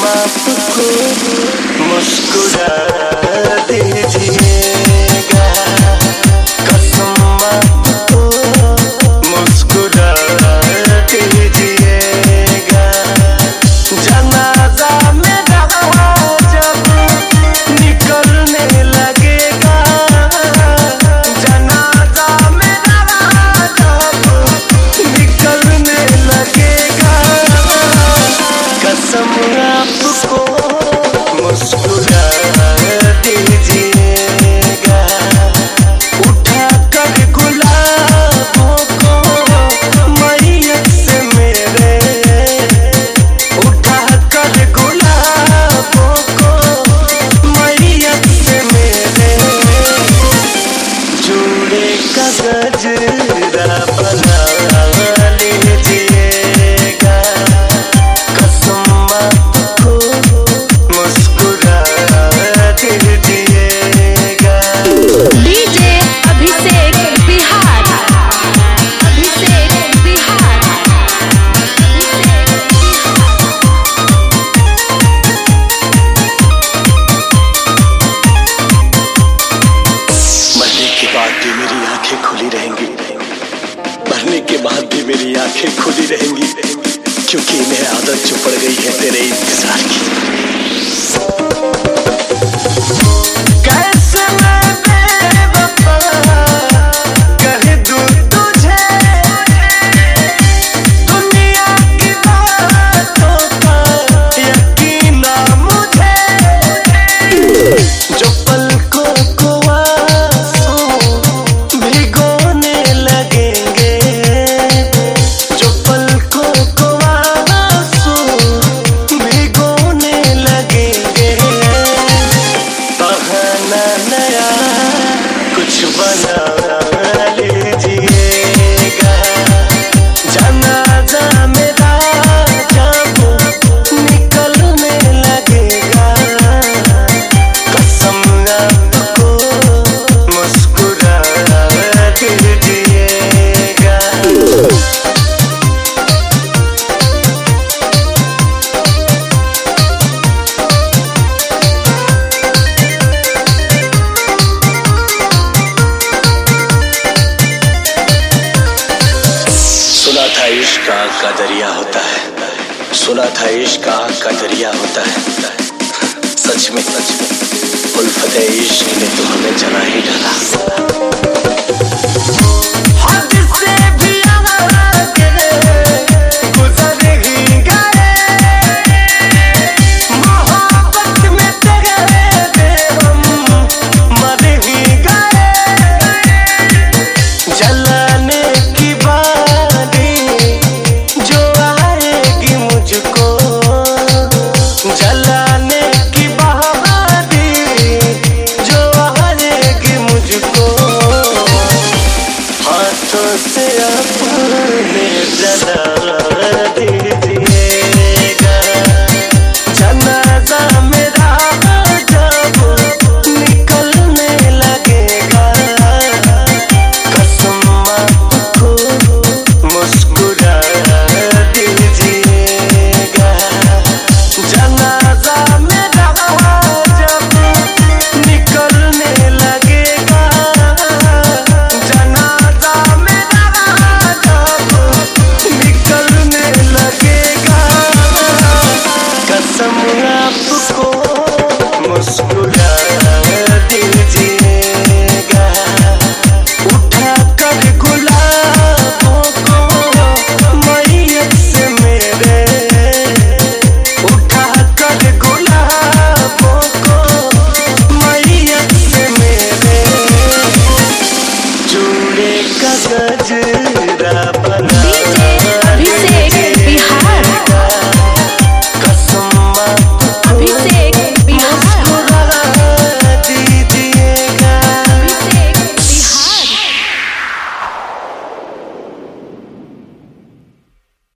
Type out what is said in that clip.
आपको मुस्कुरा दीजिएगा, कसम आपको मुस्कुरा दीजिएगा। जनाजा मेरा जब निकलने लगेगा, जनाजा मेरा जब निकलने लगेगा, कसम आपको मुस्कुरा दीजिएगा। उठा कर गुलाबों को मैयत से मेरे, उठा कर गुलाबों को मैयत से मेरे, जोड़े का गजरा बना लीजिएगा, कसम आपको मुस्कुरा दीजिएगा। डीजे अभिषेक बिहार, अभिषेक बिहार, मरने के बाद भी मेरी आंखें खुली रहेंगी, मरने के बाद भी मेरी आंखें खुली रहेंगी, क्योंकि इन्हें आदत जो पड़ गई है तेरे इंतजार की। कैसे मैं बेवफा कह दूं तुझे, दुनिया की बातों का यकीन ना मुझे, जो पलकों को आंसू भिगोने लगेंगे, जो पलकों को आंसू भिगोने लगेंगे, बहाना नया कुछ बना लीजिएगा। जनाजा मेरा जब निकलने लगेगा, कसम आपको मुस्कुरा दीजिएगा। सुना था इश्क आग का दरिया होता है, सुना था इश्क आग का दरिया होता है, सच में उल्फत इश्क ने तो हमें जला ही डाला। हद से भी आगे गुजर ही गए, मोहब्बत में तेरे हम मर ही गए, जलाने की बारी जो आएगी मुझको, जलाने की बारी जो आएगी मुझको, हाथों से अपने जला दीजिएगा। जनाजा मेरा जब निकलने लगेगा, कसम आपको मुस्कुरा दीजिएगा। जनाजा मेरा जब निकलने लगेगा, जनाजा मेरा जब निकलने लगेगा, कसम आपको मुस्कुरा दीजिएगा। उठा कर गुलाबों को मैयत से मेरे, उठा कर गुलाबों को मैयत से मेरे, जोड़े का गजरा बना